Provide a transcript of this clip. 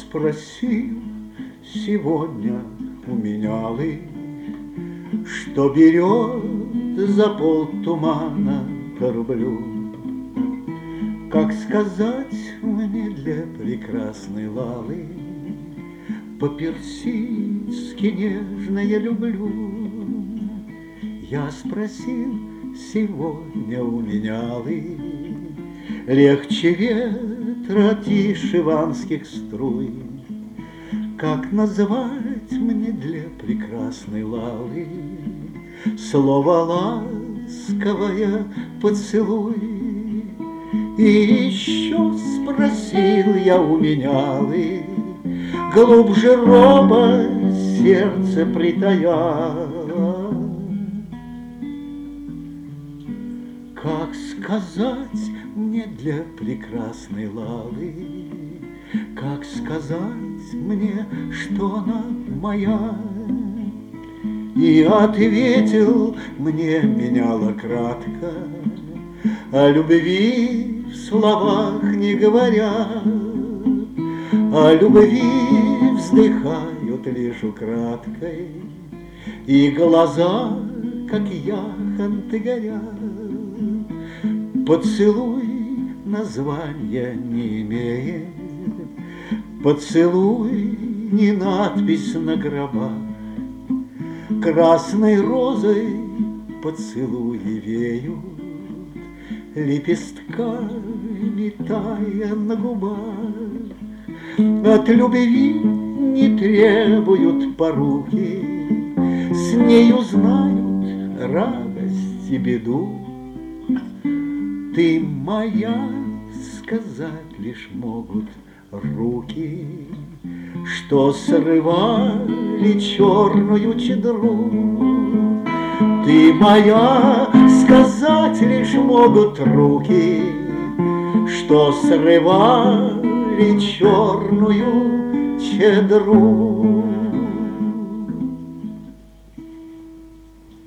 спросил сегодня у менялы, что берет за полтумана по рублю. Как сказать мне для прекрасной Лалы, по-персидски нежно я люблю. Я спросил сегодня у менялы, легче ветра, тише ванских струй. Как назвать мне для прекрасной Лалы слово ласковое поцелуй? И еще спросил я у менялы, глубже роба сердце притая, как сказать мне для прекрасной Лалы, как сказать мне, что она моя? И ответил мне меняла кратко, о любви в словах не говоря, о любви вздыхают лишь украдкой, и глаза, как яхонты, горят. Поцелуй названия не имеет, поцелуй не надпись на гробах, красной розой поцелуи веют, лепестками тая на губах. От любви не требуют поруки, с нею знают радость и беду. Ты моя, сказать лишь могут руки, что срывали черную чедру. Ты моя, сказать лишь могут руки, что срывали черную чедру.